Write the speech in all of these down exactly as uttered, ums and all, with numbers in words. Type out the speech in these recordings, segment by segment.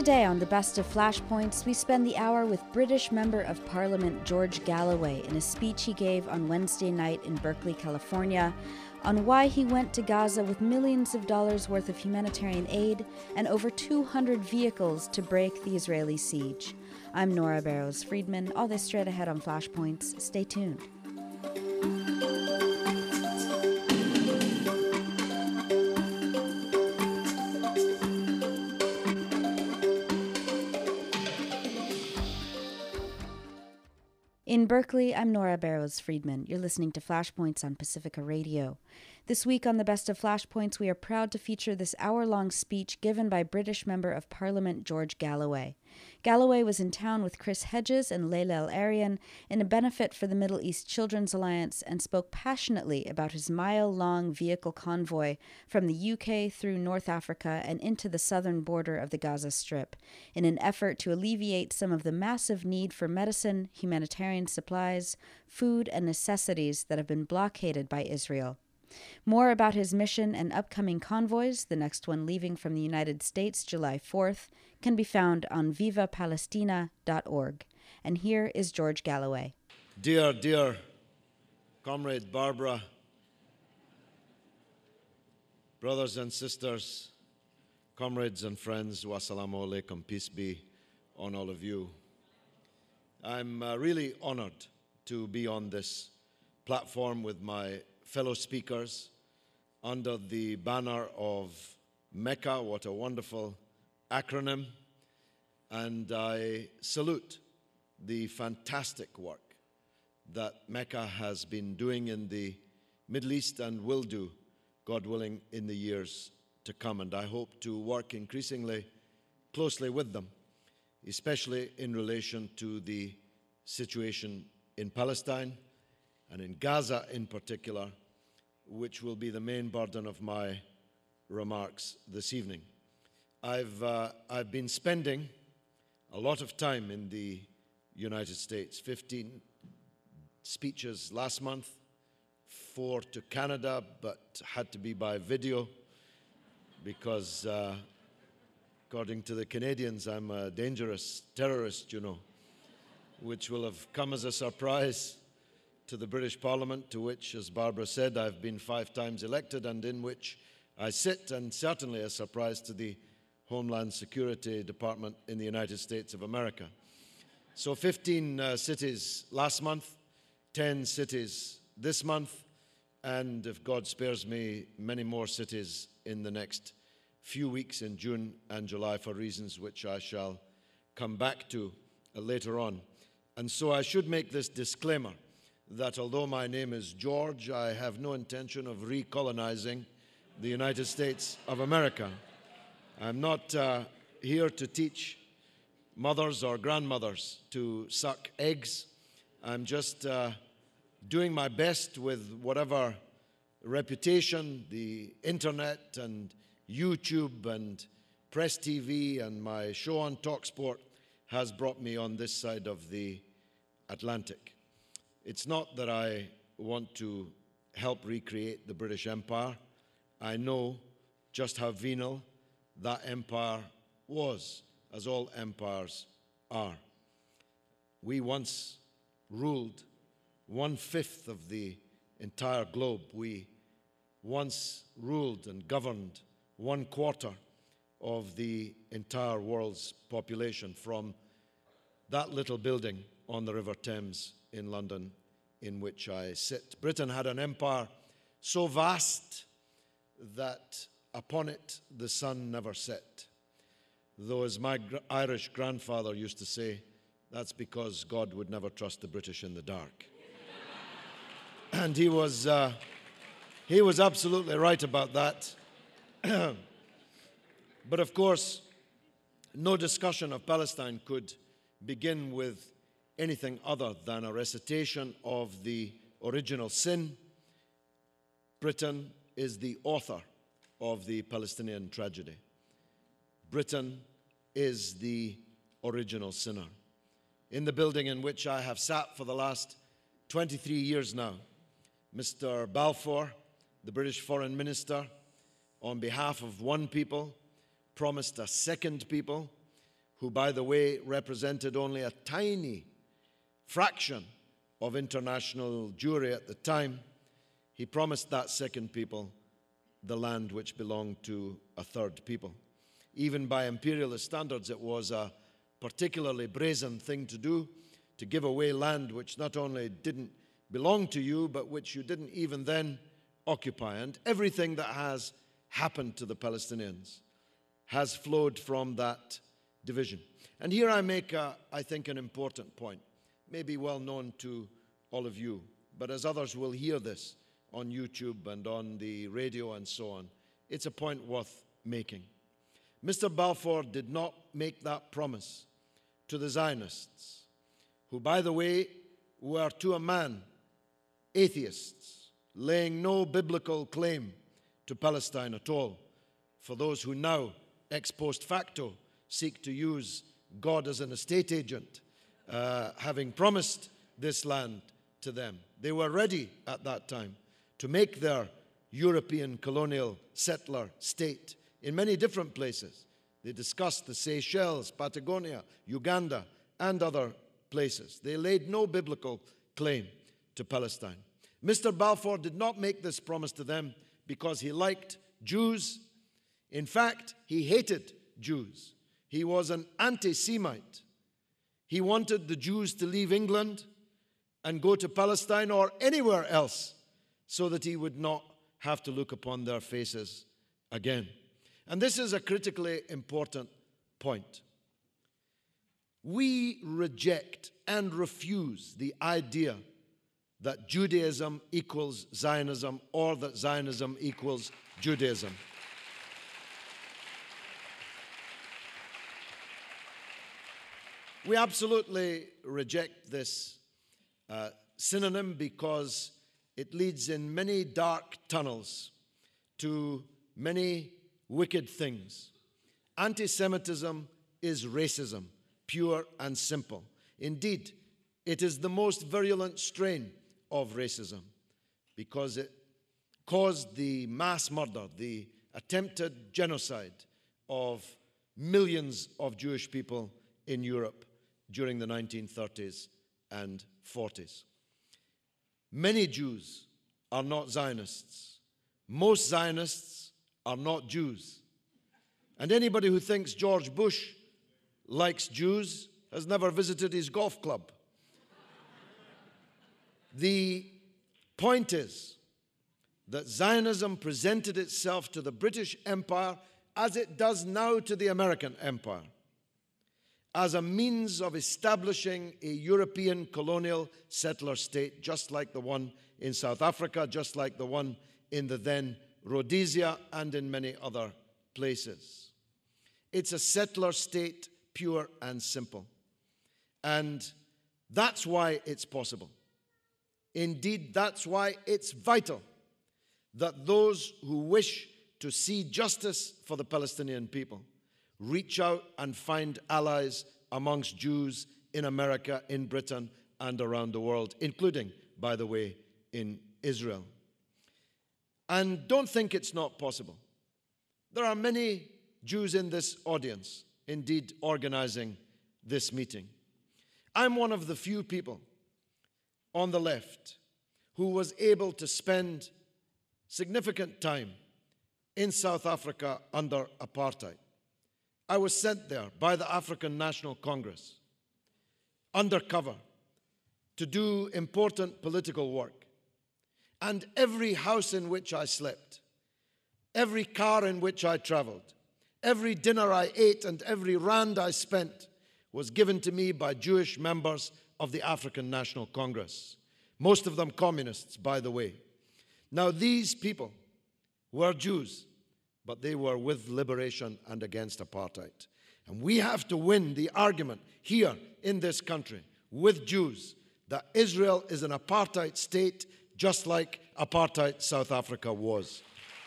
Today on the Best of Flashpoints, we spend the hour with British Member of Parliament George Galloway in a speech he gave on Wednesday night in Berkeley, California, on why he went to Gaza with millions of dollars worth of humanitarian aid and over two hundred vehicles to break the Israeli siege. I'm Nora Barrows-Friedman. All this straight ahead on Flashpoints. Stay tuned. In Berkeley, I'm Nora Barrows-Friedman. You're listening to Flashpoints on Pacifica Radio. This week on the Best of Flashpoints, we are proud to feature this hour-long speech given by British Member of Parliament George Galloway. Galloway was in town with Chris Hedges and Layla El-Arian in a benefit for the Middle East Children's Alliance and spoke passionately about his mile-long vehicle convoy from the U K through North Africa and into the southern border of the Gaza Strip in an effort to alleviate some of the massive need for medicine, humanitarian supplies, food, and necessities that have been blockaded by Israel. More about his mission and upcoming convoys, the next one leaving from the United States July fourth, can be found on viva palestina dot org. And here is George Galloway. Dear, dear Comrade Barbara, brothers and sisters, comrades and friends, wassalamu alaikum, peace be on all of you. I'm uh, really honored to be on this platform with my fellow speakers under the banner of Mecca. What a wonderful acronym. And I salute the fantastic work that Mecca has been doing in the Middle East and will do, God willing, in the years to come. And I hope to work increasingly closely with them, especially in relation to the situation in Palestine and in Gaza in particular, which will be the main burden of my remarks this evening. I've, uh, I've been spending a lot of time in the United States, fifteen speeches last month, four to Canada, but had to be by video because, uh, according to the Canadians, I'm a dangerous terrorist, you know, which will have come as a surprise to the British Parliament, to which, as Barbara said, I've been five times elected and in which I sit, and certainly a surprise to the Homeland Security Department in the United States of America. So fifteen uh, cities last month, ten cities this month, and if God spares me, many more cities in the next few weeks in June and July for reasons which I shall come back to uh, later on. And so I should make this disclaimer that although my name is George, I have no intention of recolonizing the United States of America. I'm not uh, here to teach mothers or grandmothers to suck eggs. I'm just uh, doing my best with whatever reputation the internet and YouTube and Press T V and my show on TalkSport has brought me on this side of the Atlantic. It's not that I want to help recreate the British Empire. I know just how venal that empire was, as all empires are. We once ruled one-fifth of the entire globe. We once ruled and governed one quarter of the entire world's population from that little building on the River Thames in London, in which I sit. Britain had an empire so vast that upon it the sun never set. Though, as my gr- Irish grandfather used to say, that's because God would never trust the British in the dark. And he was, uh, he was absolutely right about that. But of course, no discussion of Palestine could begin with anything other than a recitation of the original sin. Britain is the author of the Palestinian tragedy. Britain is the original sinner. In the building in which I have sat for the last twenty-three years now, Mister Balfour, the British Foreign Minister, on behalf of one people, promised a second people who, by the way, represented only a tiny fraction of international Jewry at the time, he promised that second people the land which belonged to a third people. Even by imperialist standards, it was a particularly brazen thing to do, to give away land which not only didn't belong to you, but which you didn't even then occupy. And everything that has happened to the Palestinians has flowed from that division. And here I make, a, I think, an important point, maybe well known to all of you, but as others will hear this on YouTube and on the radio and so on, it's a point worth making. Mister Balfour did not make that promise to the Zionists, who, by the way, were to a man atheists, laying no biblical claim to Palestine at all, for those who now, ex post facto, seek to use God as an estate agent, uh, having promised this land to them. They were ready at that time to make their European colonial settler state in many different places. They discussed the Seychelles, Patagonia, Uganda, and other places. They laid no biblical claim to Palestine. Mister Balfour did not make this promise to them because he liked Jews. In fact, he hated Jews. He was an anti-Semite. He wanted the Jews to leave England and go to Palestine or anywhere else so that he would not have to look upon their faces again. And this is a critically important point. We reject and refuse the idea that Judaism equals Zionism or that Zionism equals Judaism. We absolutely reject this uh, synonym because it leads in many dark tunnels to many wicked things. Anti-Semitism is racism, pure and simple. Indeed, it is the most virulent strain of racism because it caused the mass murder, the attempted genocide of millions of Jewish people in Europe during the nineteen thirties and forties. Many Jews are not Zionists. Most Zionists are not Jews. And anybody who thinks George Bush likes Jews has never visited his golf club. The point is that Zionism presented itself to the British Empire as it does now to the American Empire, as a means of establishing a European colonial settler state, just like the one in South Africa, just like the one in the then Rhodesia, and in many other places. It's a settler state, pure and simple. And that's why it's possible. Indeed, that's why it's vital that those who wish to see justice for the Palestinian people reach out and find allies amongst Jews in America, in Britain, and around the world, including, by the way, in Israel. And don't think it's not possible. There are many Jews in this audience, indeed, organizing this meeting. I'm one of the few people on the left who was able to spend significant time in South Africa under apartheid. I was sent there by the African National Congress, undercover, to do important political work. And every house in which I slept, every car in which I traveled, every dinner I ate and every rand I spent was given to me by Jewish members of the African National Congress, most of them communists, by the way. Now, these people were Jews, but they were with liberation and against apartheid. And we have to win the argument here in this country with Jews that Israel is an apartheid state, just like apartheid South Africa was.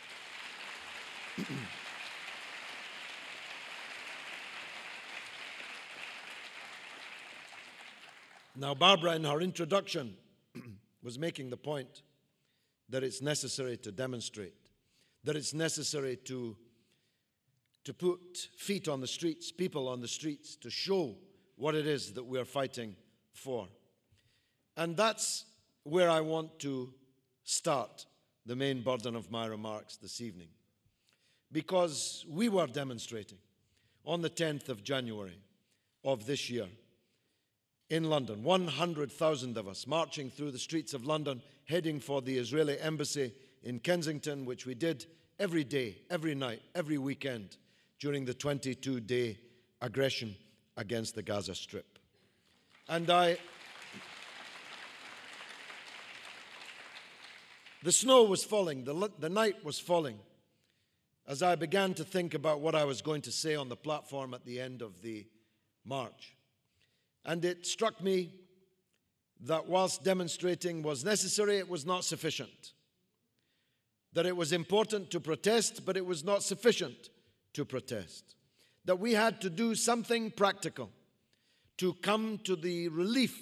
Now, Barbara, in her introduction, was making the point that it's necessary to demonstrate, that it's necessary to to put feet on the streets, people on the streets, to show what it is that we're fighting for. And that's where I want to start the main burden of my remarks this evening. Because we were demonstrating on the tenth of January of this year in London, one hundred thousand of us marching through the streets of London, heading for the Israeli embassy in Kensington, which we did every day, every night, every weekend during the twenty-two day aggression against the Gaza Strip. And I... The snow was falling, the, the night was falling, as I began to think about what I was going to say on the platform at the end of the march. And it struck me that whilst demonstrating was necessary, it was not sufficient. That it was important to protest, but it was not sufficient to protest. That we had to do something practical to come to the relief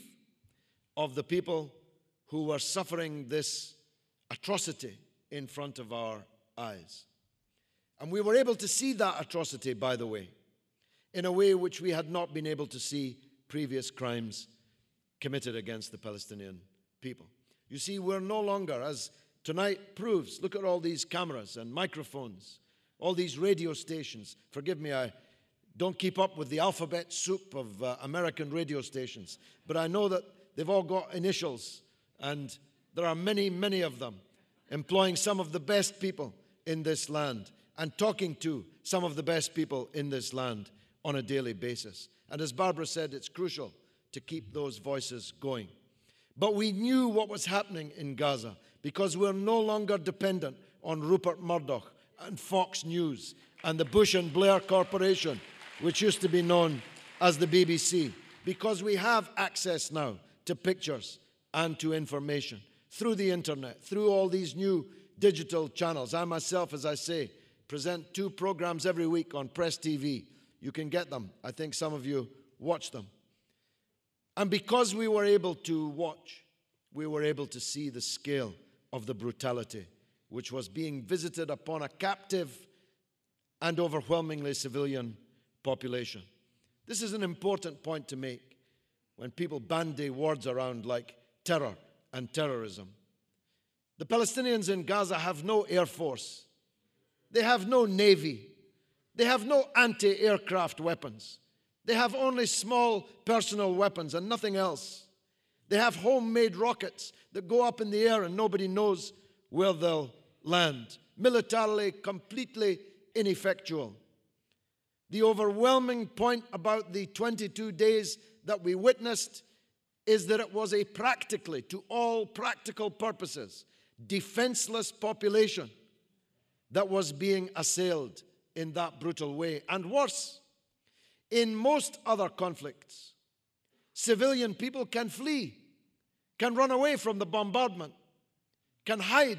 of the people who were suffering this atrocity in front of our eyes. And we were able to see that atrocity, by the way, in a way which we had not been able to see previous crimes committed against the Palestinian people. You see, we're no longer, as tonight proves, look at all these cameras and microphones, all these radio stations. Forgive me, I don't keep up with the alphabet soup of uh, American radio stations, but I know that they've all got initials, and there are many, many of them employing some of the best people in this land and talking to some of the best people in this land on a daily basis. And as Barbara said, it's crucial to keep those voices going. But we knew what was happening in Gaza because we're no longer dependent on Rupert Murdoch and Fox News and the Bush and Blair Corporation, which used to be known as the B B C, because we have access now to pictures and to information through the internet, through all these new digital channels. I myself, as I say, present two programs every week on Press T V. You can get them. I think some of you watch them. And because we were able to watch, we were able to see the scale of the brutality which was being visited upon a captive and overwhelmingly civilian population. This is an important point to make when people bandy words around like terror and terrorism. The Palestinians in Gaza have no air force. They have no navy. They have no anti-aircraft weapons. They have only small personal weapons and nothing else. They have homemade rockets that go up in the air and nobody knows where they'll land. Militarily, completely ineffectual. The overwhelming point about the twenty-two days that we witnessed is that it was a practically, to all practical purposes, defenseless population that was being assailed in that brutal way. And worse, in most other conflicts, civilian people can flee, can run away from the bombardment, can hide.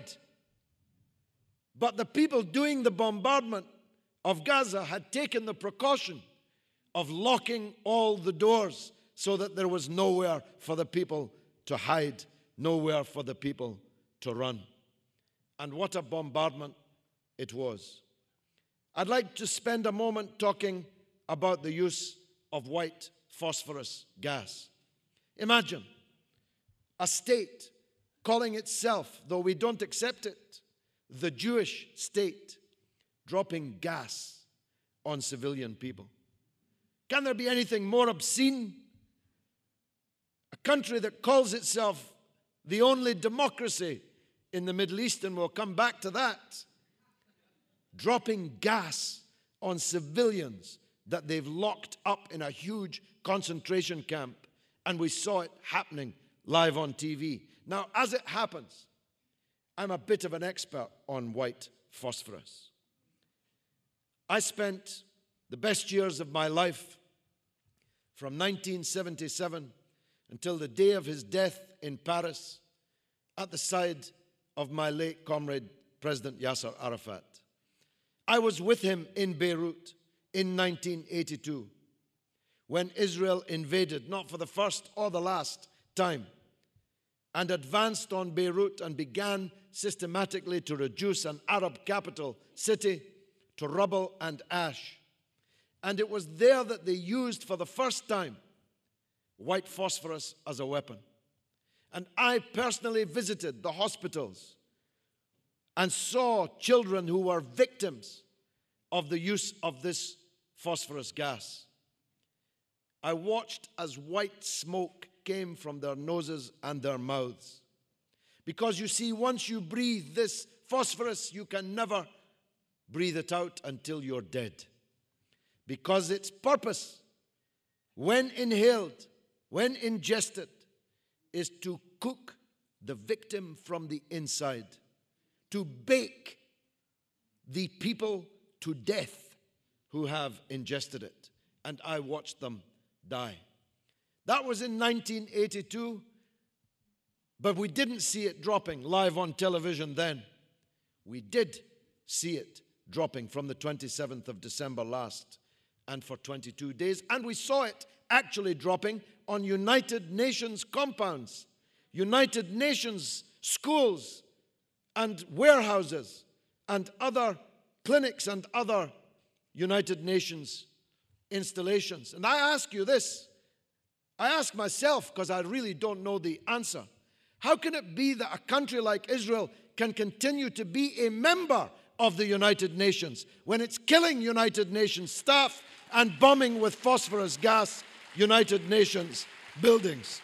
But the people doing the bombardment of Gaza had taken the precaution of locking all the doors so that there was nowhere for the people to hide, nowhere for the people to run. And what a bombardment it was. I'd like to spend a moment talking about the use of white phosphorus gas. Imagine a state calling itself, though we don't accept it, the Jewish state, dropping gas on civilian people. Can there be anything more obscene? A country that calls itself the only democracy in the Middle East, and we'll come back to that, dropping gas on civilians that they've locked up in a huge concentration camp, and we saw it happening live on T V. Now, as it happens, I'm a bit of an expert on white phosphorus. I spent the best years of my life from nineteen seventy-seven until the day of his death in Paris at the side of my late comrade, President Yasser Arafat. I was with him in Beirut in nineteen eighty-two when Israel invaded, not for the first or the last time, and advanced on Beirut and began systematically to reduce an Arab capital city to rubble and ash. And it was there that they used for the first time white phosphorus as a weapon. And I personally visited the hospitals and saw children who were victims of the use of this phosphorus gas. I watched as white smoke came from their noses and their mouths. Because you see, once you breathe this phosphorus, you can never breathe it out until you're dead. Because its purpose, when inhaled, when ingested, is to cook the victim from the inside, to bake the people to death who have ingested it. And I watched them die. That was in nineteen eighty-two, but we didn't see it dropping live on television then. We did see it dropping from the twenty-seventh of December last, and for twenty-two days. And we saw it actually dropping on United Nations compounds, United Nations schools and warehouses and other clinics and other United Nations installations. And I ask you this, I ask myself, because I really don't know the answer. How can it be that a country like Israel can continue to be a member of the United Nations when it's killing United Nations staff and bombing with phosphorus gas United Nations buildings?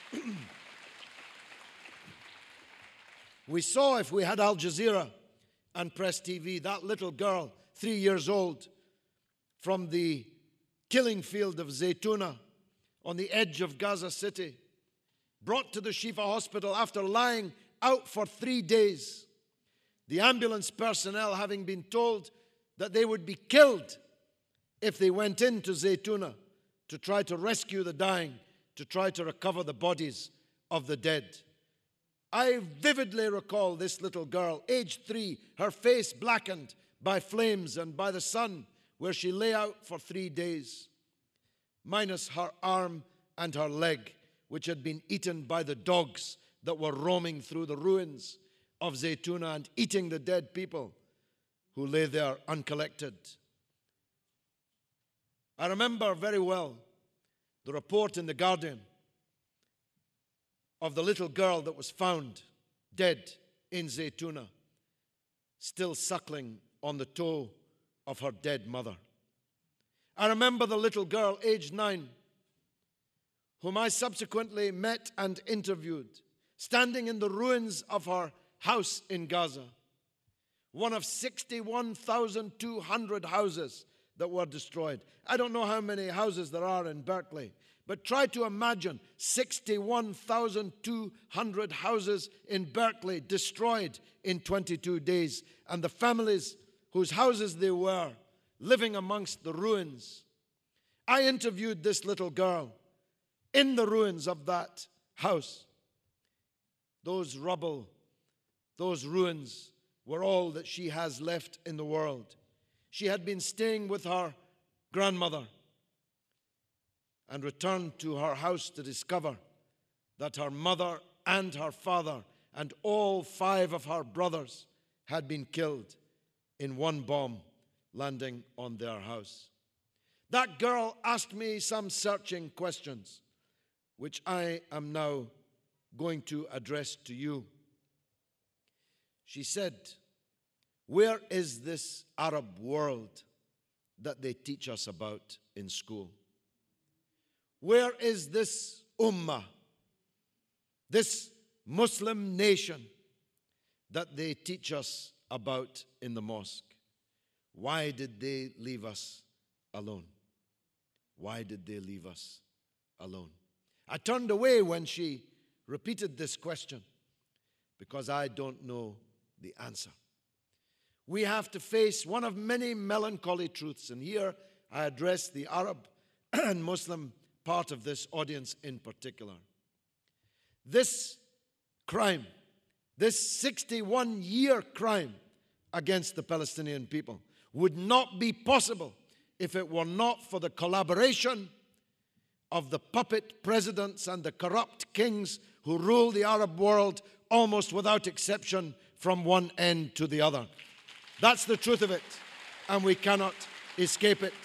We saw, if we had Al Jazeera and Press T V, that little girl, three years old, from the killing field of Zaytuna on the edge of Gaza City, brought to the Shifa hospital after lying out for three days. The ambulance personnel having been told that they would be killed if they went into Zaytuna to try to rescue the dying, to try to recover the bodies of the dead. I vividly recall this little girl, aged three, her face blackened by flames and by the sun, where she lay out for three days, minus her arm and her leg, which had been eaten by the dogs that were roaming through the ruins of Zaytuna and eating the dead people who lay there uncollected. I remember very well the report in The Guardian of the little girl that was found dead in Zaytuna, still suckling on the toe of her dead mother. I remember the little girl, aged nine, whom I subsequently met and interviewed, standing in the ruins of her house in Gaza, one of sixty-one thousand two hundred houses that were destroyed. I don't know how many houses there are in Berkeley, but try to imagine sixty-one thousand two hundred houses in Berkeley destroyed in twenty-two days, and the families whose houses they were living amongst the ruins. I interviewed this little girl in the ruins of that house. Those rubble, those ruins were all that she has left in the world. She had been staying with her grandmother and returned to her house to discover that her mother and her father and all five of her brothers had been killed in one bomb landing on their house. That girl asked me some searching questions, which I am now going to address to you. She said, "Where is this Arab world that they teach us about in school? Where is this ummah, this Muslim nation that they teach us about in the mosque? Why did they leave us alone? Why did they leave us alone?" I turned away when she repeated this question because I don't know the answer. We have to face one of many melancholy truths, and here I address the Arab and Muslim part of this audience in particular. This crime, this sixty-one-year crime against the Palestinian people would not be possible if it were not for the collaboration of the puppet presidents and the corrupt kings who rule the Arab world almost without exception from one end to the other. That's the truth of it. and we cannot escape it.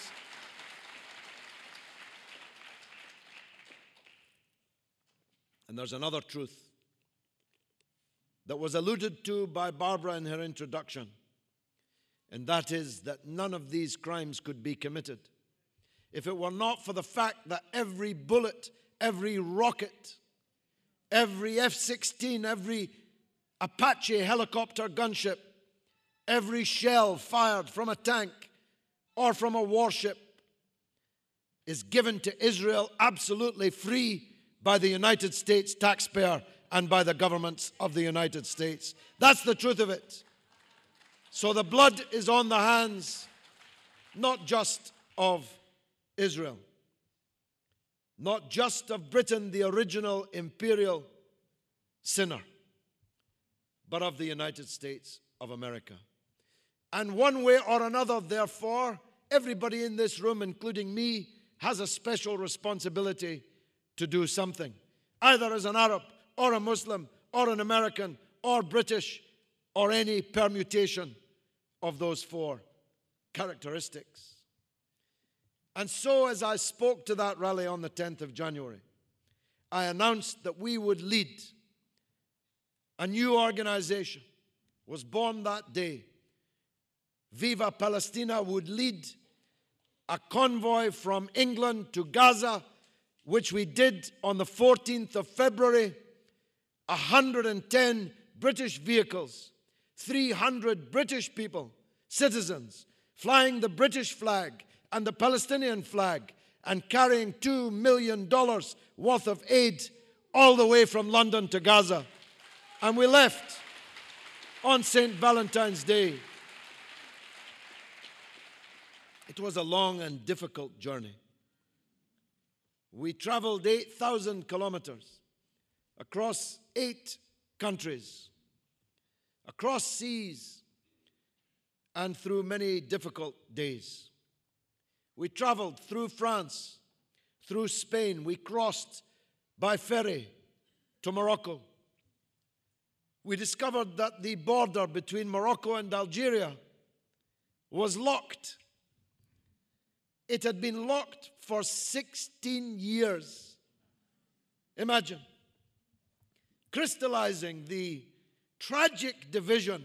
And there's another truth that was alluded to by Barbara in her introduction, and that is that none of these crimes could be committed if it were not for the fact that every bullet, every rocket, every F sixteen, every Apache helicopter gunship, every shell fired from a tank or from a warship is given to Israel absolutely free by the United States taxpayer and by the governments of the United States. That's the truth of it. So the blood is on the hands, not just of Israel, not just of Britain, the original imperial sinner, but of the United States of America. And one way or another, therefore, everybody in this room, including me, has a special responsibility to do something, either as an Arab or a Muslim or an American or British or any permutation of those four characteristics. And so as I spoke to that rally on the tenth of January, I announced that we would lead a new organization. Was born that day. Viva Palestina would lead a convoy from England to Gaza, which we did on the fourteenth of February. one hundred ten British vehicles, three hundred British people, citizens, flying the British flag and the Palestinian flag and carrying two million dollars worth of aid all the way from London to Gaza. And we left on Saint Valentine's Day. It was a long and difficult journey. We traveled eight thousand kilometers across eight countries, across seas, and through many difficult days. We traveled through France, through Spain. We crossed by ferry to Morocco. We discovered that the border between Morocco and Algeria was locked. It had been locked for sixteen years. Imagine, crystallizing the tragic division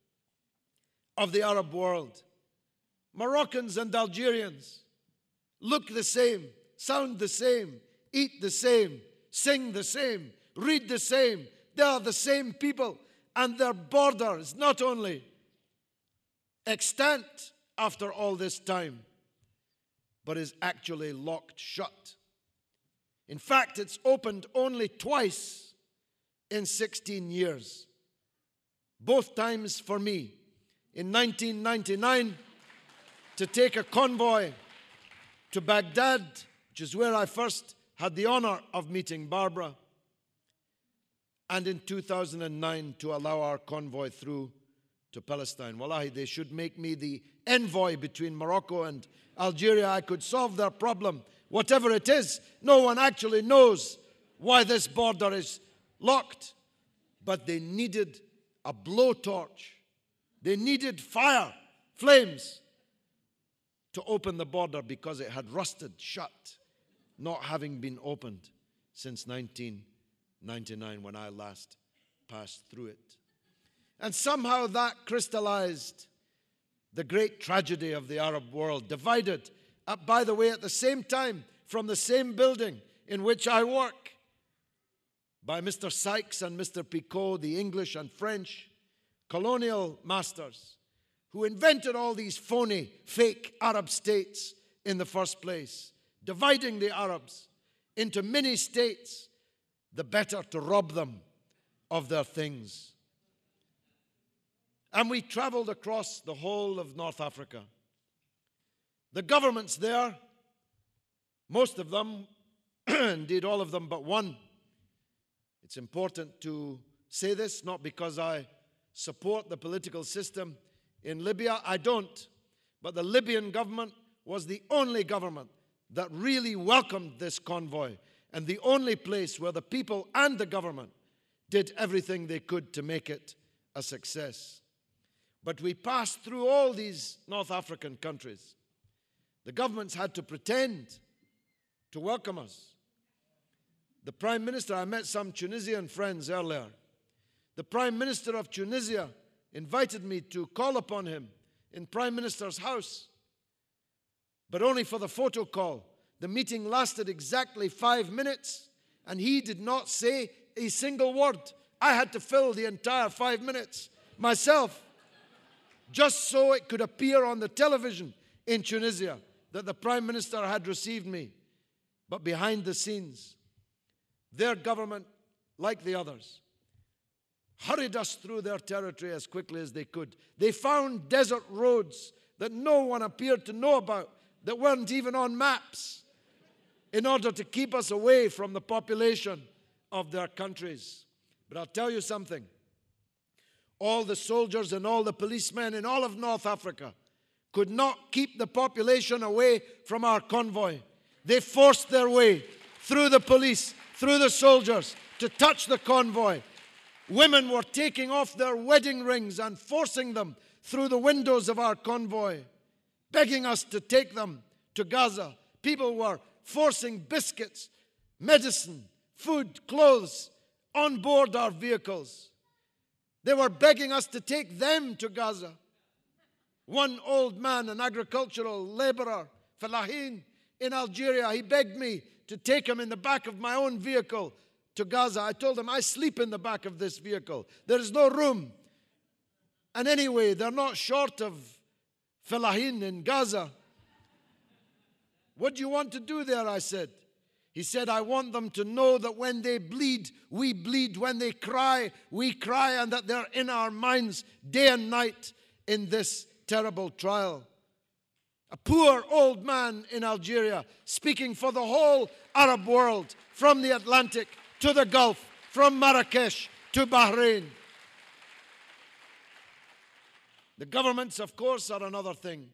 of the Arab world. Moroccans and Algerians look the same, sound the same, eat the same, sing the same, read the same. They are the same people, and their border is not only extant after all this time, but is actually locked shut. In fact, it's opened only twice in sixteen years. Both times for me. In nineteen ninety-nine, to take a convoy to Baghdad, which is where I first had the honor of meeting Barbara, and in two thousand nine to allow our convoy through to Palestine. Wallahi, they should make me the envoy between Morocco and Algeria. I could solve their problem, whatever it is. No one actually knows why this border is locked. But they needed a blowtorch. They needed fire, flames, to open the border because it had rusted shut, not having been opened since nineteen ninety-nine when I last passed through it. And somehow that crystallized the great tragedy of the Arab world, divided, uh, by the way, at the same time, from the same building in which I work, by Mister Sykes and Mister Picot, the English and French colonial masters, who invented all these phony, fake Arab states in the first place, dividing the Arabs into mini states, the better to rob them of their things. And we traveled across the whole of North Africa. The governments there, most of them, indeed all of them but one, it's important to say this, not because I support the political system in Libya, I don't, but the Libyan government was the only government that really welcomed this convoy, and the only place where the people and the government did everything they could to make it a success. But we passed through all these North African countries. The governments had to pretend to welcome us. The Prime Minister, I met some Tunisian friends earlier. The Prime Minister of Tunisia invited me to call upon him in Prime Minister's house, but only for the photo call. The meeting lasted exactly five minutes, and he did not say a single word. I had to fill the entire five minutes myself, just so it could appear on the television in Tunisia that the Prime Minister had received me. But behind the scenes, their government, like the others, hurried us through their territory as quickly as they could. They found desert roads that no one appeared to know about, that weren't even on maps, in order to keep us away from the population of their countries. But I'll tell you something. All the soldiers and all the policemen in all of North Africa could not keep the population away from our convoy. They forced their way through the police, through the soldiers, to touch the convoy. Women were taking off their wedding rings and forcing them through the windows of our convoy, begging us to take them to Gaza. People were forcing biscuits, medicine, food, clothes on board our vehicles. They were begging us to take them to Gaza. One old man, an agricultural laborer, Falahin, in Algeria, he begged me to take him in the back of my own vehicle to Gaza. I told him, I sleep in the back of this vehicle. There is no room. And anyway, they're not short of Falahin in Gaza. What do you want to do there? I said. He said, I want them to know that when they bleed, we bleed. When they cry, we cry, and that they're in our minds day and night in this terrible trial. A poor old man in Algeria speaking for the whole Arab world, from the Atlantic to the Gulf, from Marrakesh to Bahrain. The governments, of course, are another thing.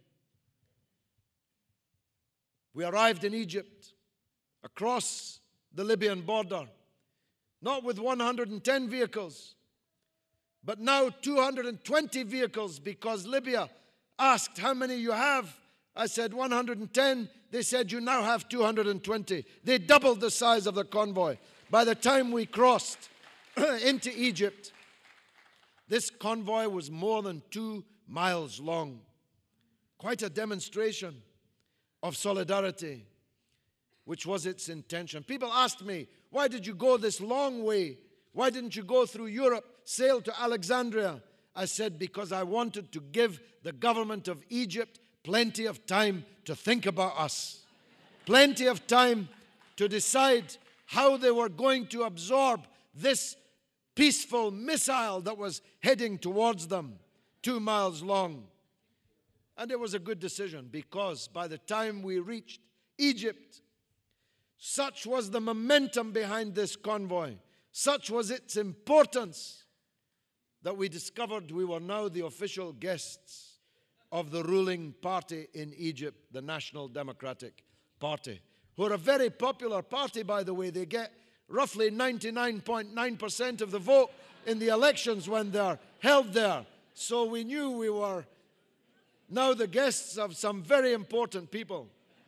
We arrived in Egypt, across the Libyan border, not with one hundred ten vehicles, but now two hundred twenty vehicles, because Libya asked how many you have. I said one hundred ten. They said you now have two hundred twenty. They doubled the size of the convoy. By the time we crossed into Egypt, this convoy was more than two miles long. Quite a demonstration of solidarity, which was its intention. People asked me, why did you go this long way? Why didn't you go through Europe, sail to Alexandria? I said, because I wanted to give the government of Egypt plenty of time to think about us. Plenty of time to decide how they were going to absorb this peaceful missile that was heading towards them, two miles long. And it was a good decision, because by the time we reached Egypt, such was the momentum behind this convoy, such was its importance, that we discovered we were now the official guests of the ruling party in Egypt, the National Democratic Party, who are a very popular party, by the way. They get roughly ninety-nine point nine percent of the vote in the elections when they're held there. So we knew we were now the guests of some very important people.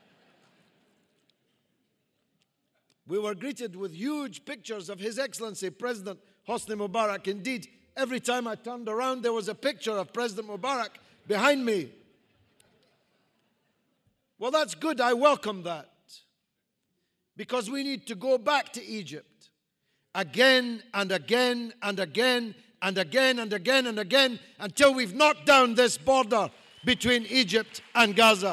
We were greeted with huge pictures of His Excellency President Hosni Mubarak. Indeed, every time I turned around, there was a picture of President Mubarak behind me. Well, that's good. I welcome that, because we need to go back to Egypt again and again and again and again and again and again until we've knocked down this border between Egypt and Gaza.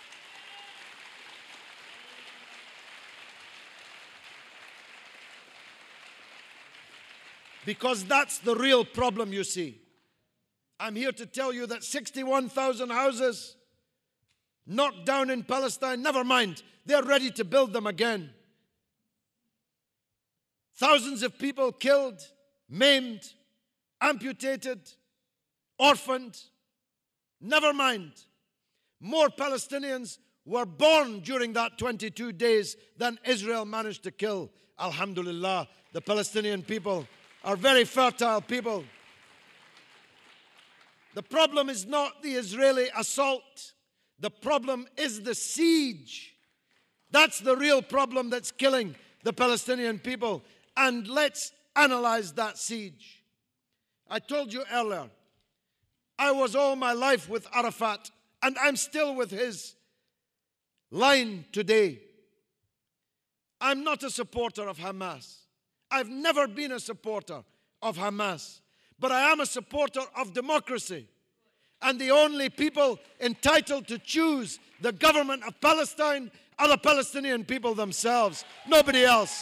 Because that's the real problem, you see. I'm here to tell you that sixty-one thousand houses knocked down in Palestine, never mind, they're ready to build them again. Thousands of people killed, maimed, amputated, orphaned, never mind. More Palestinians were born during that twenty-two days than Israel managed to kill. Alhamdulillah, the Palestinian people are very fertile people. The problem is not the Israeli assault. The problem is the siege. That's the real problem that's killing the Palestinian people. And let's analyze that siege. I told you earlier, I was all my life with Arafat, and I'm still with his line today. I'm not a supporter of Hamas. I've never been a supporter of Hamas. But I am a supporter of democracy. And the only people entitled to choose the government of Palestine are the Palestinian people themselves, nobody else.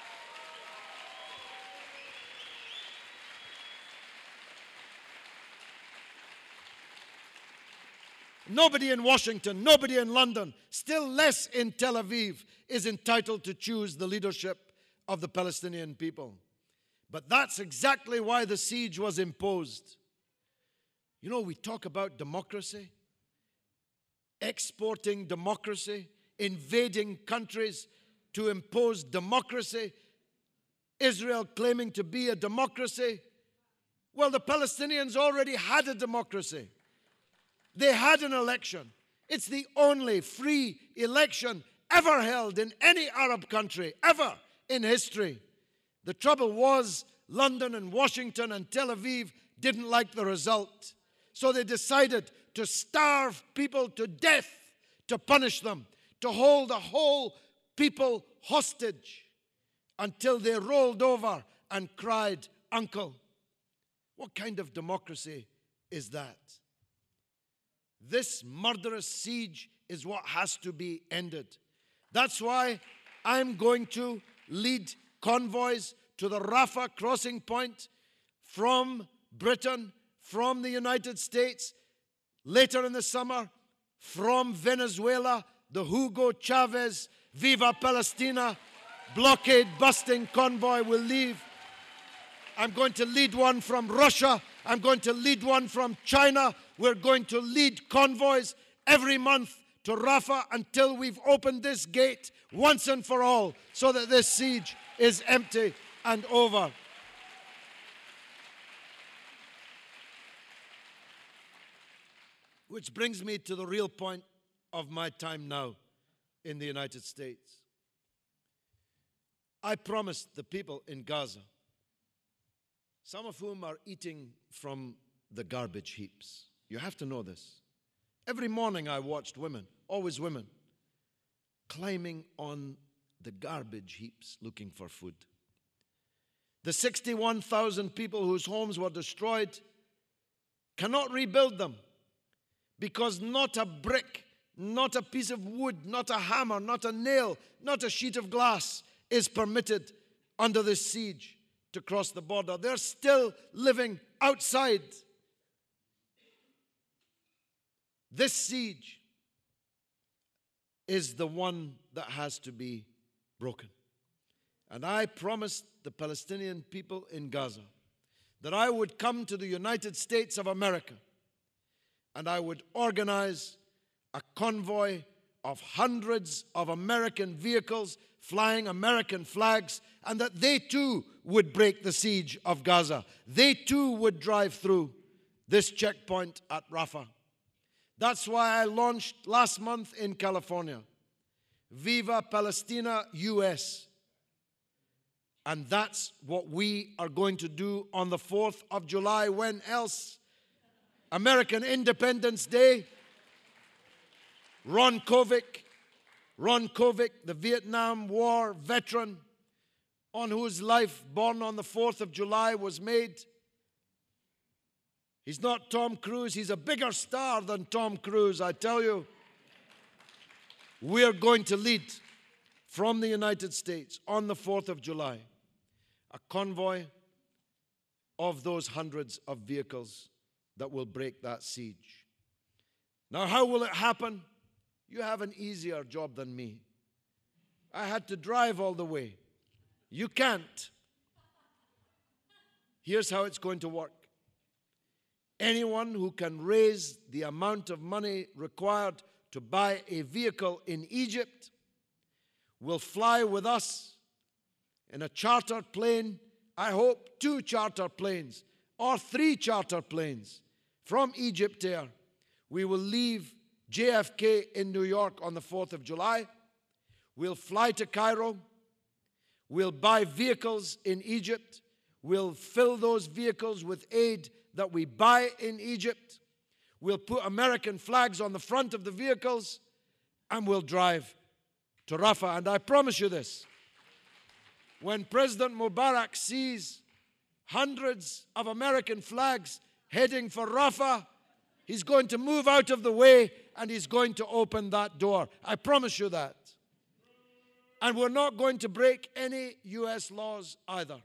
Nobody in Washington, nobody in London, still less in Tel Aviv, is entitled to choose the leadership of the Palestinian people. But that's exactly why the siege was imposed. You know, we talk about democracy, exporting democracy, invading countries to impose democracy, Israel claiming to be a democracy. Well, the Palestinians already had a democracy. They had an election. It's the only free election ever held in any Arab country, ever in history. The trouble was London and Washington and Tel Aviv didn't like the result. So they decided to starve people to death, to punish them, to hold a whole people hostage until they rolled over and cried, "Uncle." What kind of democracy is that? This murderous siege is what has to be ended. That's why I'm going to lead convoys to the Rafah crossing point from Britain, from the United States, later in the summer, from Venezuela, the Hugo Chavez Viva Palestina blockade-busting convoy will leave. I'm going to lead one from Russia. I'm going to lead one from China. We're going to lead convoys every month to Rafah until we've opened this gate once and for all so that this siege is empty and over. Which brings me to the real point of my time now in the United States. I promised the people in Gaza, some of whom are eating from the garbage heaps. You have to know this. Every morning I watched women, always women, climbing on the garbage heaps looking for food. The sixty-one thousand people whose homes were destroyed cannot rebuild them because not a brick, not a piece of wood, not a hammer, not a nail, not a sheet of glass is permitted under this siege to cross the border. They're still living outside. This siege is the one that has to be broken. And I promised the Palestinian people in Gaza that I would come to the United States of America and I would organize a convoy of hundreds of American vehicles flying American flags, and that they too would break the siege of Gaza. They too would drive through this checkpoint at Rafah. That's why I launched last month in California, Viva Palestina U S. And that's what we are going to do on the fourth of July. When else? American Independence Day. Ron Kovic, Ron Kovic, the Vietnam War veteran, on whose life, born on the fourth of July, was made. He's not Tom Cruise. He's a bigger star than Tom Cruise, I tell you. We're going to lead from the United States on the fourth of July a convoy of those hundreds of vehicles that will break that siege. Now, how will it happen? You have an easier job than me. I had to drive all the way. You can't. Here's how it's going to work. Anyone who can raise the amount of money required to buy a vehicle in Egypt will fly with us in a charter plane, I hope two charter planes or three charter planes, from Egypt Air. We will leave J F K in New York on the fourth of July. We'll fly to Cairo. We'll buy vehicles in Egypt. We'll fill those vehicles with aid that we buy in Egypt. We'll put American flags on the front of the vehicles, and we'll drive to Rafah. And I promise you this, when President Mubarak sees hundreds of American flags heading for Rafah, he's going to move out of the way and he's going to open that door. I promise you that. And we're not going to break any U S laws either.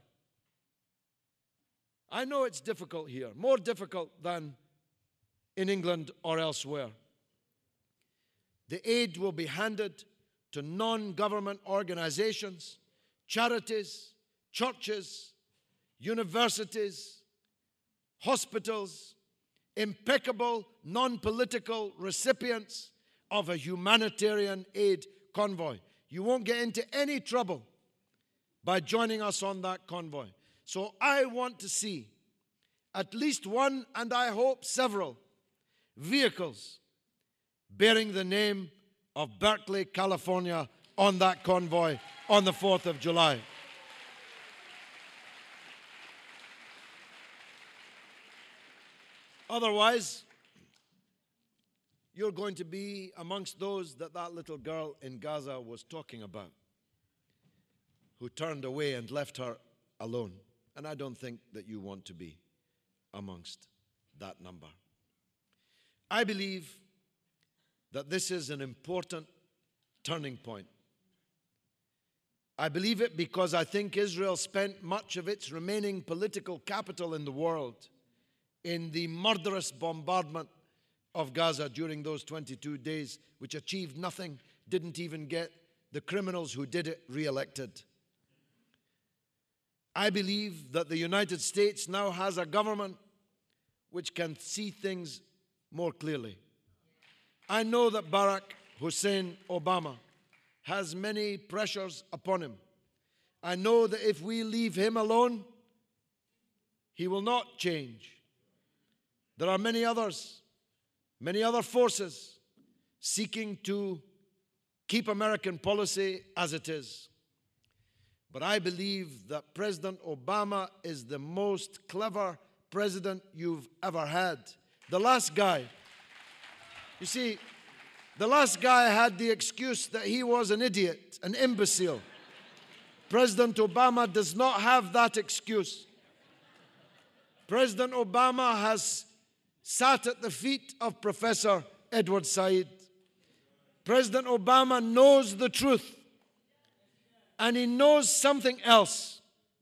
I know it's difficult here, more difficult than in England or elsewhere. The aid will be handed to non-government organizations, charities, churches, universities, hospitals, impeccable, non-political recipients of a humanitarian aid convoy. You won't get into any trouble by joining us on that convoy. So I want to see at least one, and I hope several, vehicles bearing the name of Berkeley, California on that convoy on the fourth of July. Otherwise, you're going to be amongst those that that little girl in Gaza was talking about, who turned away and left her alone. And I don't think that you want to be amongst that number. I believe that this is an important turning point. I believe it because I think Israel spent much of its remaining political capital in the world in the murderous bombardment of Gaza during those twenty-two days, which achieved nothing, didn't even get the criminals who did it re-elected. I believe that the United States now has a government which can see things more clearly. I know that Barack Hussein Obama has many pressures upon him. I know that if we leave him alone, he will not change. There are many others, many other forces seeking to keep American policy as it is. But I believe that President Obama is the most clever president you've ever had. The last guy, you see, the last guy had the excuse that he was an idiot, an imbecile. President Obama does not have that excuse. President Obama has sat at the feet of Professor Edward Said. President Obama knows the truth. And he knows something else,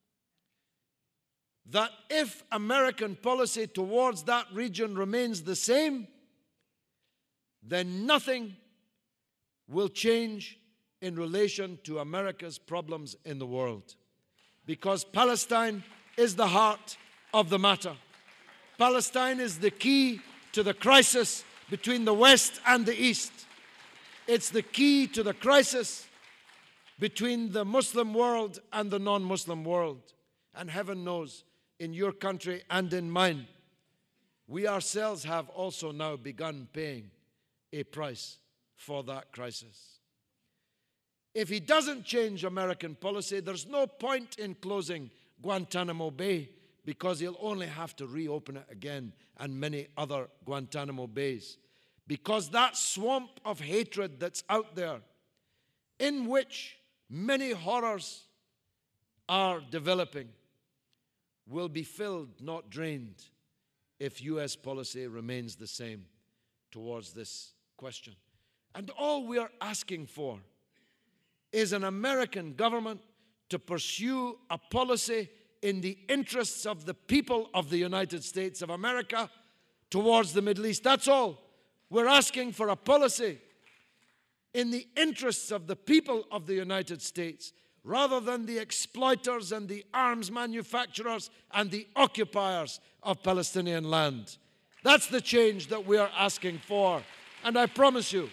that if American policy towards that region remains the same, then nothing will change in relation to America's problems in the world. Because Palestine is the heart of the matter. Palestine is the key to the crisis between the West and the East. It's the key to the crisis between the Muslim world and the non-Muslim world. And heaven knows, in your country and in mine, we ourselves have also now begun paying a price for that crisis. If he doesn't change American policy, there's no point in closing Guantanamo Bay, because he'll only have to reopen it again, and many other Guantanamo Bays. Because that swamp of hatred that's out there, in which many horrors are developing, will be filled, not drained, if U S policy remains the same towards this question. And all we are asking for is an American government to pursue a policy in the interests of the people of the United States of America towards the Middle East. That's all. We're asking for a policy in the interests of the people of the United States, rather than the exploiters and the arms manufacturers and the occupiers of Palestinian land. That's the change that we are asking for. And I promise you,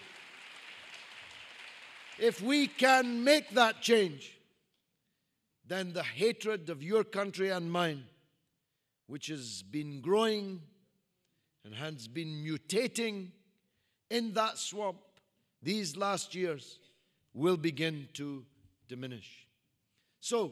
if we can make that change, then the hatred of your country and mine, which has been growing and has been mutating in that swamp these last years will begin to diminish. So,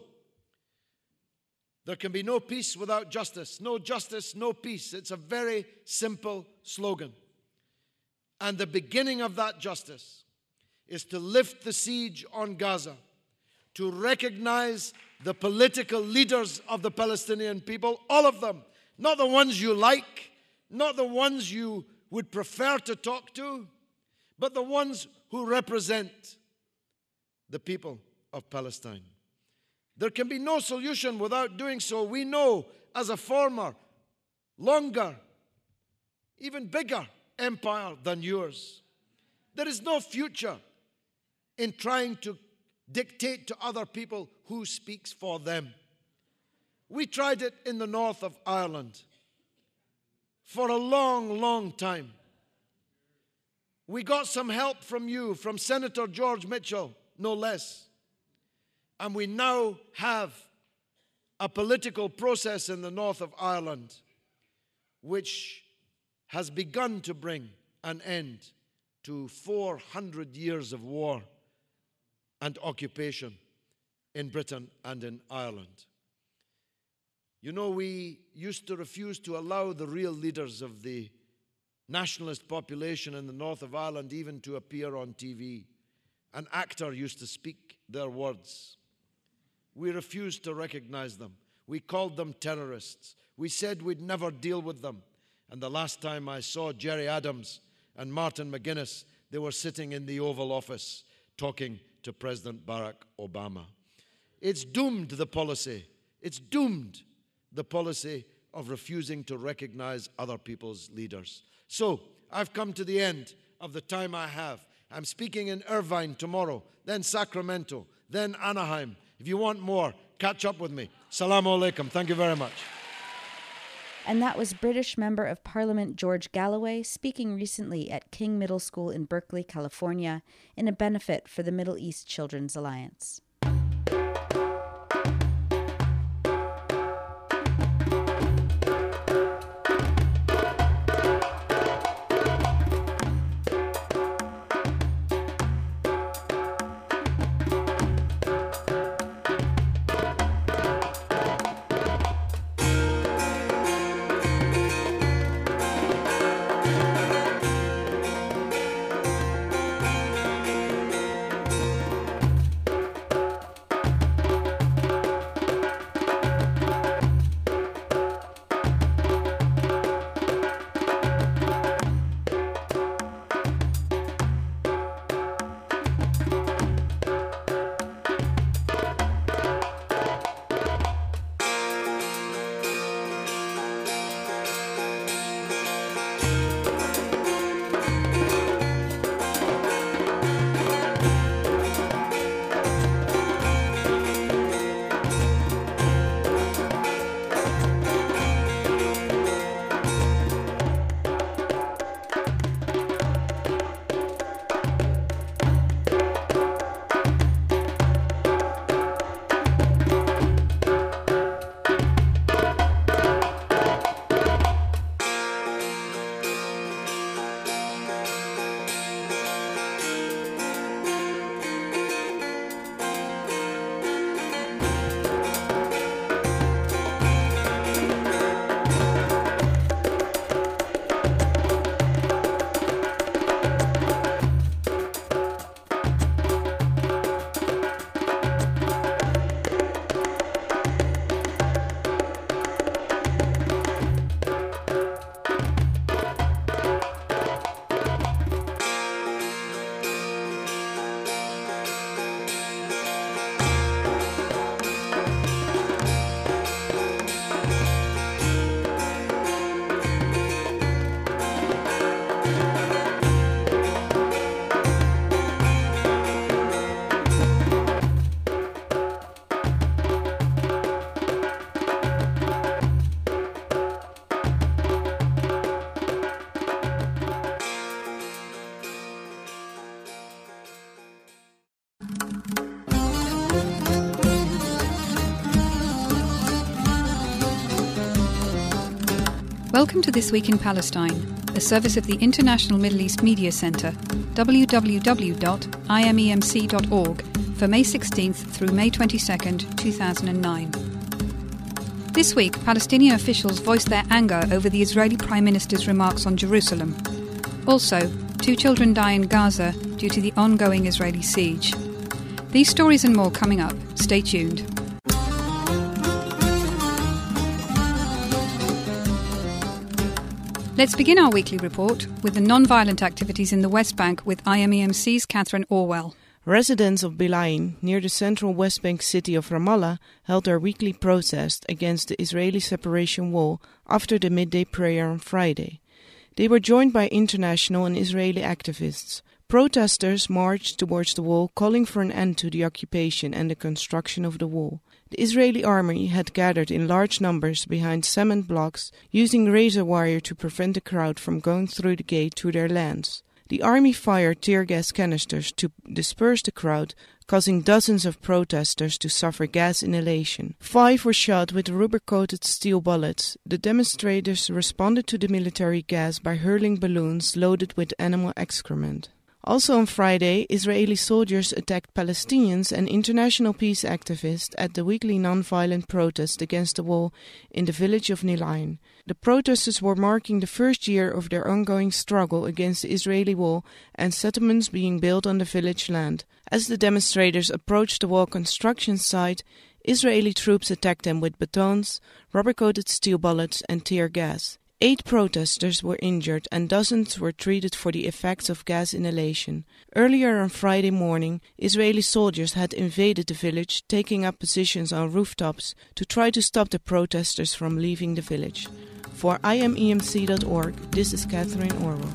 there can be no peace without justice. No justice, no peace. It's a very simple slogan. And the beginning of that justice is to lift the siege on Gaza, to recognize the political leaders of the Palestinian people, all of them, not the ones you like, not the ones you would prefer to talk to, but the ones who represent the people of Palestine. There can be no solution without doing so. We know, as a former, longer, even bigger empire than yours, there is no future in trying to dictate to other people who speaks for them. We tried it in the north of Ireland for a long, long time. We got some help from you, from Senator George Mitchell, no less. And we now have a political process in the north of Ireland which has begun to bring an end to four hundred years of war and occupation in Britain and in Ireland. You know, we used to refuse to allow the real leaders of the nationalist population in the north of Ireland even to appear on T V. An actor used to speak their words. We refused to recognize them. We called them terrorists. We said we'd never deal with them. And the last time I saw Gerry Adams and Martin McGuinness, they were sitting in the Oval Office talking to President Barack Obama. It's doomed, the policy. It's doomed, the policy of refusing to recognize other people's leaders. So, I've come to the end of the time I have. I'm speaking in Irvine tomorrow, then Sacramento, then Anaheim. If you want more, catch up with me. Salaam alaikum. Thank you very much. And that was British Member of Parliament George Galloway speaking recently at King Middle School in Berkeley, California, in a benefit for the Middle East Children's Alliance. Welcome to This Week in Palestine, a service of the International Middle East Media Centre, w w w dot i m e m c dot org, for May sixteenth through May twenty-second, two thousand nine. This week, Palestinian officials voiced their anger over the Israeli Prime Minister's remarks on Jerusalem. Also, two children die in Gaza due to the ongoing Israeli siege. These stories and more coming up. Stay tuned. Let's begin our weekly report with the non-violent activities in the West Bank with I M E M C's Catherine Orwell. Residents of Bilain, near the central West Bank city of Ramallah, held their weekly protest against the Israeli separation wall after the midday prayer on Friday. They were joined by international and Israeli activists. Protesters marched towards the wall, calling for an end to the occupation and the construction of the wall. The Israeli army had gathered in large numbers behind cement blocks, using razor wire to prevent the crowd from going through the gate to their lands. The army fired tear gas canisters to disperse the crowd, causing dozens of protesters to suffer gas inhalation. Five were shot with rubber-coated steel bullets. The demonstrators responded to the military gas by hurling balloons loaded with animal excrement. Also on Friday, Israeli soldiers attacked Palestinians and international peace activists at the weekly non-violent protest against the wall in the village of Nilain. The protesters were marking the first year of their ongoing struggle against the Israeli wall and settlements being built on the village land. As the demonstrators approached the wall construction site, Israeli troops attacked them with batons, rubber-coated steel bullets and tear gas. Eight protesters were injured and dozens were treated for the effects of gas inhalation. Earlier on Friday morning, Israeli soldiers had invaded the village, taking up positions on rooftops to try to stop the protesters from leaving the village. For I M E M C dot org, this is Catherine Orwell.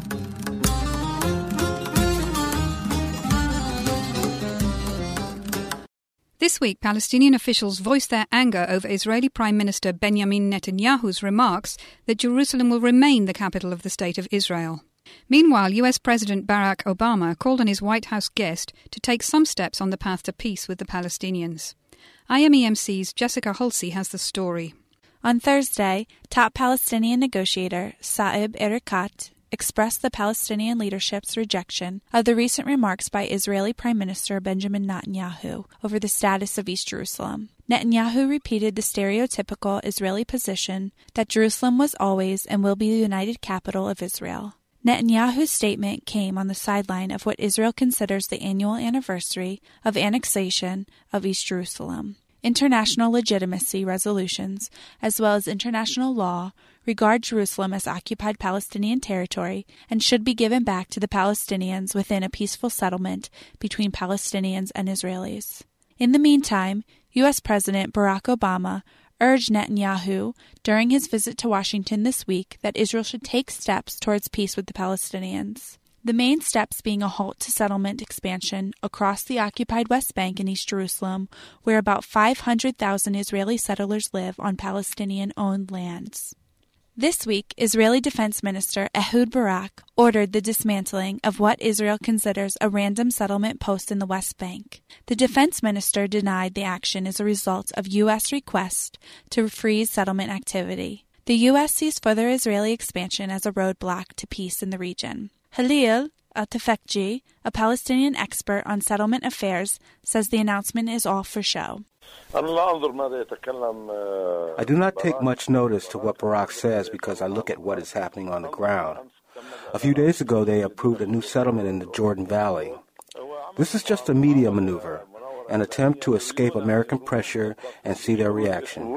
This week, Palestinian officials voiced their anger over Israeli Prime Minister Benjamin Netanyahu's remarks that Jerusalem will remain the capital of the State of Israel. Meanwhile, U S President Barack Obama called on his White House guest to take some steps on the path to peace with the Palestinians. I M E M C's Jessica Hulsey has the story. On Thursday, top Palestinian negotiator Saeb Erekat expressed the Palestinian leadership's rejection of the recent remarks by Israeli Prime Minister Benjamin Netanyahu over the status of East Jerusalem. Netanyahu repeated the stereotypical Israeli position that Jerusalem was always and will be the united capital of Israel. Netanyahu's statement came on the sideline of what Israel considers the annual anniversary of annexation of East Jerusalem. International legitimacy resolutions, as well as international law, regard Jerusalem as occupied Palestinian territory and should be given back to the Palestinians within a peaceful settlement between Palestinians and Israelis. In the meantime, U S President Barack Obama urged Netanyahu during his visit to Washington this week that Israel should take steps towards peace with the Palestinians. The main steps being a halt to settlement expansion across the occupied West Bank and East Jerusalem, where about five hundred thousand Israeli settlers live on Palestinian-owned lands. This week, Israeli Defense Minister Ehud Barak ordered the dismantling of what Israel considers a random settlement post in the West Bank. The defense minister denied the action as a result of U S request to freeze settlement activity. The U S sees further Israeli expansion as a roadblock to peace in the region. Halil Al-Tafekji, a Palestinian expert on settlement affairs, says the announcement is all for show. I do not take much notice to what Barak says because I look at what is happening on the ground. A few days ago, they approved a new settlement in the Jordan Valley. This is just a media maneuver, an attempt to escape American pressure and see their reaction.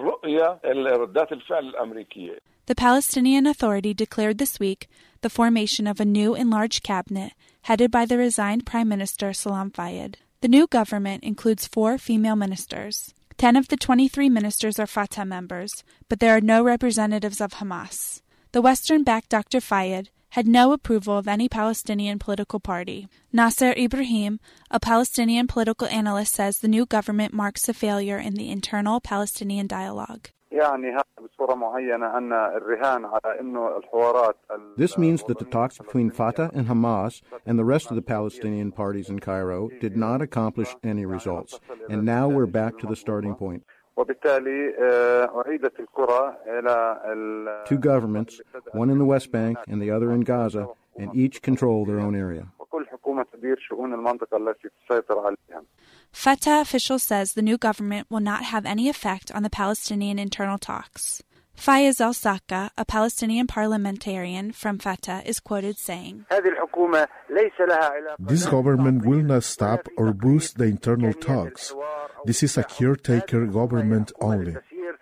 The Palestinian Authority declared this week the formation of a new enlarged cabinet headed by the resigned Prime Minister Salam Fayyad. The new government includes four female ministers. Ten of the twenty-three ministers are Fatah members, but there are no representatives of Hamas. The Western-backed Doctor Fayyad had no approval of any Palestinian political party. Nasser Ibrahim, a Palestinian political analyst, says the new government marks a failure in the internal Palestinian dialogue. This means that the talks between Fatah and Hamas and the rest of the Palestinian parties in Cairo did not accomplish any results, and now we're back to the starting point. Two governments, one in the West Bank and the other in Gaza, and each control their own area. Fatah officials says the new government will not have any effect on the Palestinian internal talks. Fayez al-Saka, a Palestinian parliamentarian from Fatah, is quoted saying, "This government will not stop or boost the internal talks. This is a caretaker government only."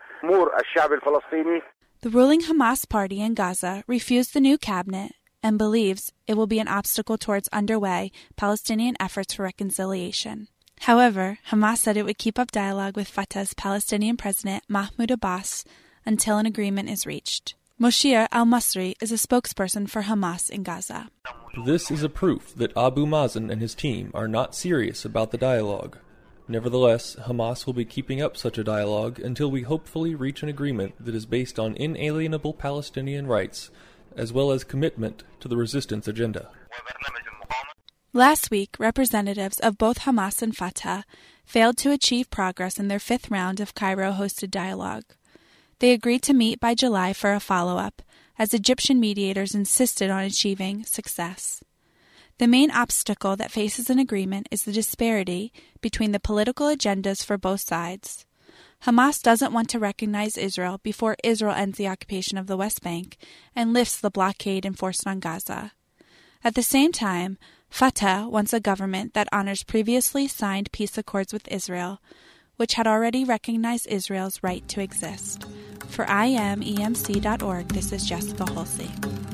The ruling Hamas party in Gaza refused the new cabinet and believes it will be an obstacle towards underway Palestinian efforts for reconciliation. However, Hamas said it would keep up dialogue with Fatah's Palestinian president Mahmoud Abbas until an agreement is reached. Moshir al-Masri is a spokesperson for Hamas in Gaza. This is a proof that Abu Mazen and his team are not serious about the dialogue. Nevertheless, Hamas will be keeping up such a dialogue until we hopefully reach an agreement that is based on inalienable Palestinian rights, as well as commitment to the resistance agenda. Last week, representatives of both Hamas and Fatah failed to achieve progress in their fifth round of Cairo-hosted dialogue. They agreed to meet by July for a follow-up, as Egyptian mediators insisted on achieving success. The main obstacle that faces an agreement is the disparity between the political agendas for both sides. Hamas doesn't want to recognize Israel before Israel ends the occupation of the West Bank and lifts the blockade enforced on Gaza. At the same time, Fatah wants a government that honors previously signed peace accords with Israel, which had already recognized Israel's right to exist. For I M E M C dot org, this is Jessica Holsey.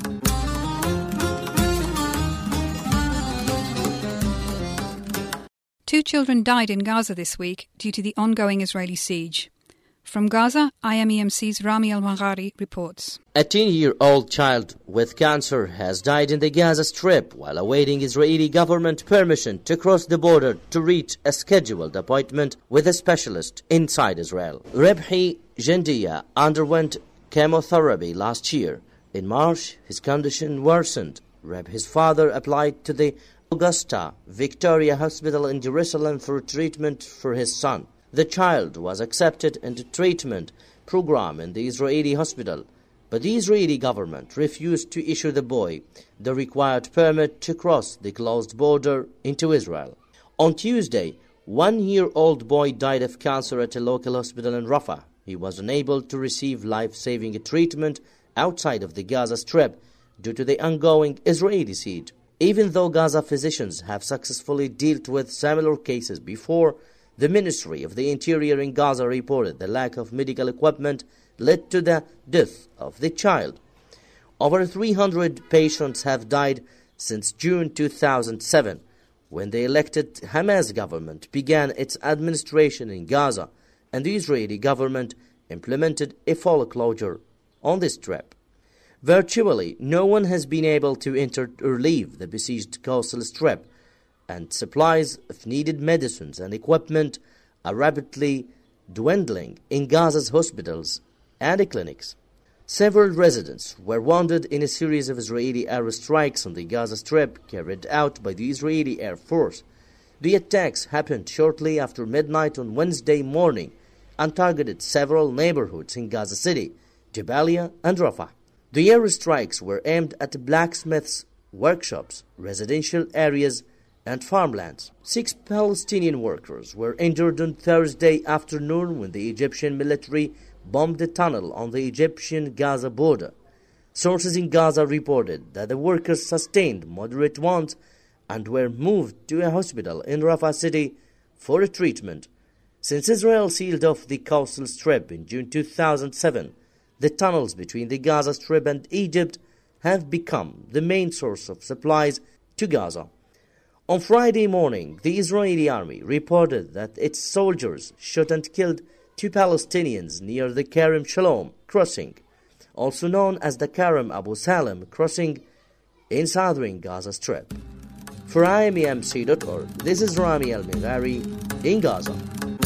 Two children died in Gaza this week due to the ongoing Israeli siege. From Gaza, I M E M C's Rami Al-Maghari reports. A ten-year-old child with cancer has died in the Gaza Strip while awaiting Israeli government permission to cross the border to reach a scheduled appointment with a specialist inside Israel. Rebhi Gendia underwent chemotherapy last year. In March, his condition worsened. Rebhi's father applied to the Augusta Victoria Hospital in Jerusalem for treatment for his son. The child was accepted into treatment program in the Israeli hospital, but the Israeli government refused to issue the boy the required permit to cross the closed border into Israel. On Tuesday, one-year-old boy died of cancer at a local hospital in Rafah. He was unable to receive life-saving treatment outside of the Gaza Strip due to the ongoing Israeli siege. Even though Gaza physicians have successfully dealt with similar cases before, the Ministry of the Interior in Gaza reported the lack of medical equipment led to the death of the child. Over three hundred patients have died since June two thousand seven, when the elected Hamas government began its administration in Gaza, and the Israeli government implemented a full closure on the Strip. Virtually no one has been able to enter or leave the besieged coastal Strip, and supplies of needed medicines and equipment are rapidly dwindling in Gaza's hospitals and clinics. Several residents were wounded in a series of Israeli airstrikes on the Gaza Strip carried out by the Israeli Air Force. The attacks happened shortly after midnight on Wednesday morning and targeted several neighborhoods in Gaza City, Jabalia and Rafah. The airstrikes were aimed at blacksmiths, workshops, residential areas, and farmlands. Six Palestinian workers were injured on Thursday afternoon when the Egyptian military bombed a tunnel on the Egyptian-Gaza border. Sources in Gaza reported that the workers sustained moderate wounds and were moved to a hospital in Rafah City for treatment. Since Israel sealed off the coastal strip in June two thousand seven, the tunnels between the Gaza Strip and Egypt have become the main source of supplies to Gaza. On Friday morning, the Israeli army reported that its soldiers shot and killed two Palestinians near the Kerem Shalom crossing, also known as the Kerem Abu Salam crossing in southern Gaza Strip. For I M E M C dot org, this is Rami Al-Maghari in Gaza.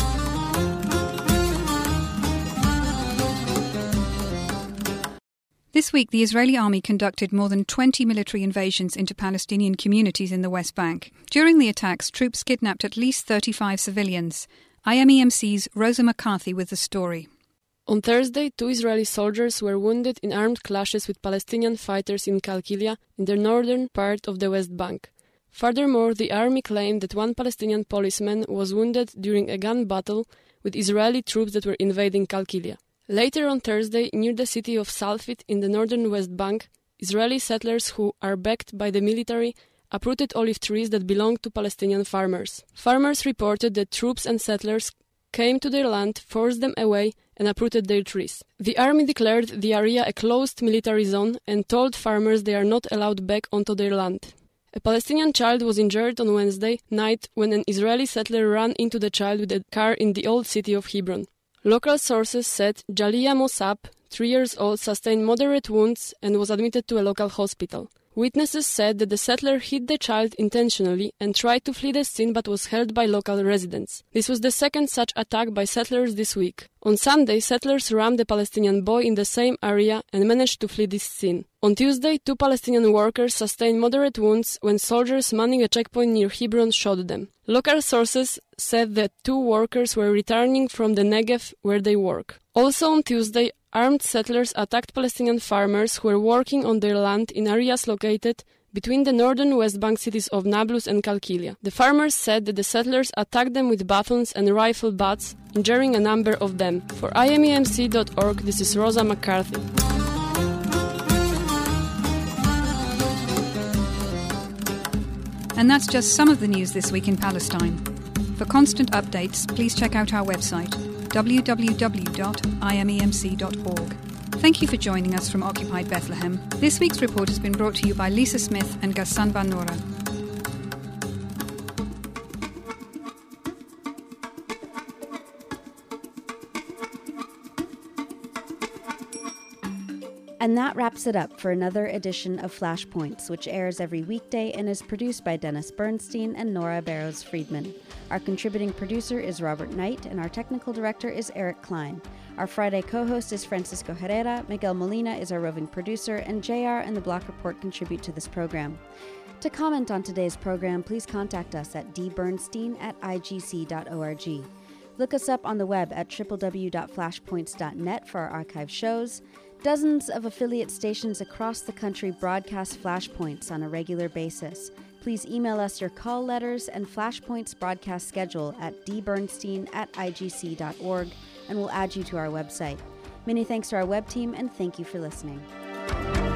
This week, the Israeli army conducted more than twenty military invasions into Palestinian communities in the West Bank. During the attacks, troops kidnapped at least thirty-five civilians. I M E M C's Rosa McCarthy with the story. On Thursday, two Israeli soldiers were wounded in armed clashes with Palestinian fighters in Qalqilia, in the northern part of the West Bank. Furthermore, the army claimed that one Palestinian policeman was wounded during a gun battle with Israeli troops that were invading Qalqilia. Later on Thursday, near the city of Salfit in the northern West Bank, Israeli settlers who are backed by the military uprooted olive trees that belonged to Palestinian farmers. Farmers reported that troops and settlers came to their land, forced them away, and uprooted their trees. The army declared the area a closed military zone and told farmers they are not allowed back onto their land. A Palestinian child was injured on Wednesday night when an Israeli settler ran into the child with a car in the old city of Hebron. Local sources said Jaliyah Mosab, three years old, sustained moderate wounds and was admitted to a local hospital. Witnesses said that the settler hit the child intentionally and tried to flee the scene but was held by local residents. This was the second such attack by settlers this week. On Sunday, settlers rammed a Palestinian boy in the same area and managed to flee this scene. On Tuesday, two Palestinian workers sustained moderate wounds when soldiers manning a checkpoint near Hebron shot them. Local sources said that two workers were returning from the Negev where they work. Also on Tuesday, armed settlers attacked Palestinian farmers who were working on their land in areas located between the northern West Bank cities of Nablus and Qalqilia. The farmers said that the settlers attacked them with batons and rifle butts, injuring a number of them. For I M E M C dot org, this is Rosa McCarthy. And that's just some of the news this week in Palestine. For constant updates, please check out our website, w w w dot i m e m c dot org. Thank you for joining us from Occupied Bethlehem. This week's report has been brought to you by Lisa Smith and Ghassan Banora. And that wraps it up for another edition of Flashpoints, which airs every weekday and is produced by Dennis Bernstein and Nora Barrows-Friedman. Our contributing producer is Robert Knight, and our technical director is Eric Klein. Our Friday co-host is Francisco Herrera, Miguel Molina is our roving producer, and J R and the Block Report contribute to this program. To comment on today's program, please contact us at d bernstein at i g c dot org. Look us up on the web at w w w dot flashpoints dot net for our archive shows. Dozens of affiliate stations across the country broadcast Flashpoints on a regular basis. Please email us your call letters and Flashpoints broadcast schedule at d bernstein at i g c dot org, and we'll add you to our website. Many thanks to our web team, and thank you for listening.